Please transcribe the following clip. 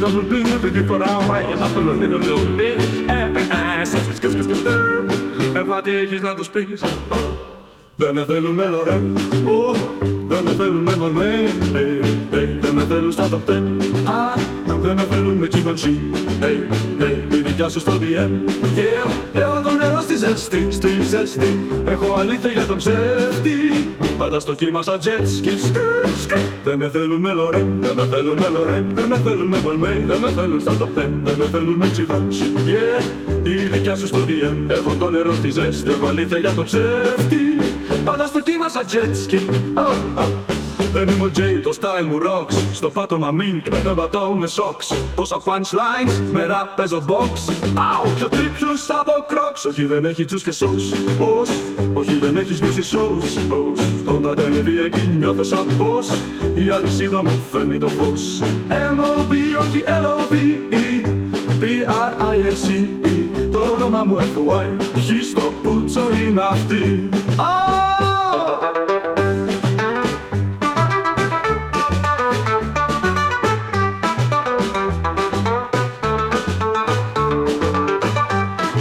double do if you put out right, and I feel a little bit. Ευατήσεις να τους πεις δεν με θέλουν με λορέν, δεν με θέλουν με μορμέ, δεν με θέλουν στα top 10, δεν με θέλουν με κύβανση, η δικιά σου στο DM. Έχω το νερό στη ζέστη, έχω αλήθεια για τον ψεύτη, πάντα στο κύμα σαν jet skis. Δεν με θέλουν με λορέν, δεν με θέλουν με λορέν, δεν με θέλουν με μορμέ, δεν με θέλουν στα top 10, δεν με θέλουν με κύβανση, η δικιά σου στο DM. Έχω το νερό στη ζέστη, έχω αλήθεια για τον ψεύτη, πάντα στο κύμα σαν jet ski. Δεν είμαι ο Jay, το style μου rocks. Στο πάτωμα μην δεν πατάω με socks. Πόσα punchlines, με rap παίζω box. Πιο τρίπιους από crocs. Όχι δεν έχει τσούς και σως. Όχι δεν έχει σβήσει shows. Όταν ανέβει εκεί νιώθω σαν πως. Η αλυσίδα μου φέρνει το φως. M.O.B. όχι L.O.V.E. P.R.I.S.E. Το όνομα μου F.Y. Χι στο πούτσο είναι αυτή.